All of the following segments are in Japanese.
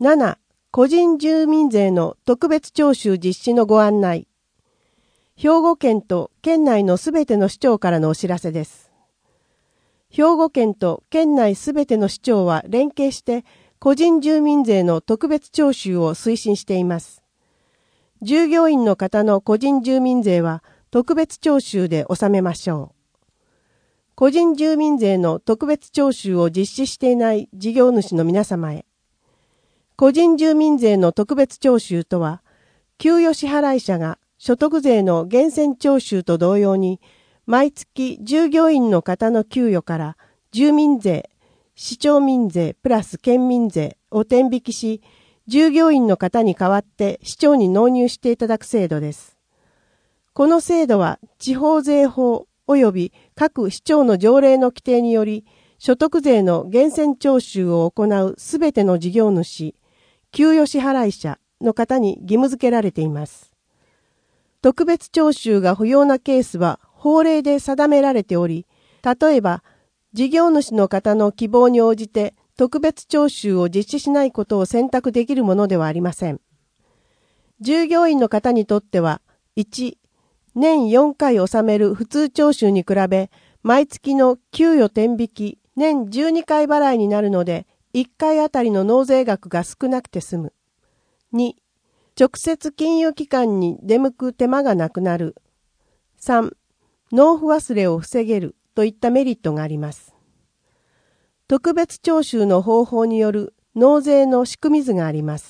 7. 個人住民税の特別徴収実施のご案内。兵庫県と県内のすべての市町からのお知らせです。兵庫県と県内すべての市町は連携して個人住民税の特別徴収を推進しています。従業員の方の個人住民税は特別徴収で納めましょう。個人住民税の特別徴収を実施していない事業主の皆様へ。個人住民税の特別徴収とは、給与支払い者が所得税の源泉徴収と同様に、毎月従業員の方の給与から住民税、市町民税プラス県民税を転引きし、従業員の方に代わって市町に納入していただく制度です。この制度は地方税法及び各市町の条例の規定により、所得税の源泉徴収を行うすべての事業主、給与支払い者の方に義務付けられています。特別徴収が不要なケースは法令で定められており、例えば事業主の方の希望に応じて特別徴収を実施しないことを選択できるものではありません。従業員の方にとっては、1、年4回納める普通徴収に比べ、毎月の給与転引き、年12回払いになるので、1回あたりの納税額が少なくて済む。2、直接金融機関に出向く手間がなくなる。3、納付忘れを防げるといったメリットがあります。特別徴収の方法による納税の仕組み図があります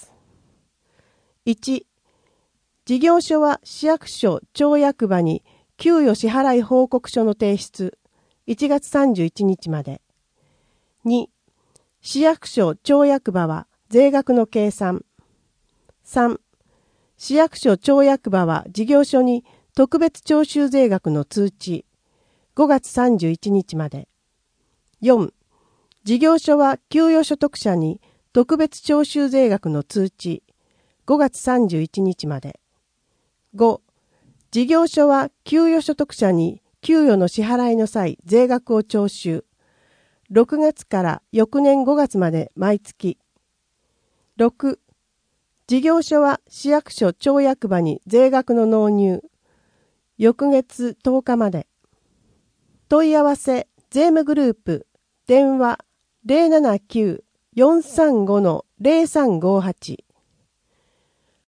。1、事業所は市役所町役場に給与支払い報告書の提出、1月31日まで。2、市役所町役場は税額の計算。3、市役所町役場は事業所に特別徴収税額の通知、5月31日まで。4、事業所は給与所得者に特別徴収税額の通知、5月31日まで。5、事業所は給与所得者に給与の支払いの際税額を徴収。6月から翌年5月まで毎月。6、事業所は市役所町役場に税額の納入。翌月10日まで。問い合わせ税務グループ電話 079-435-0358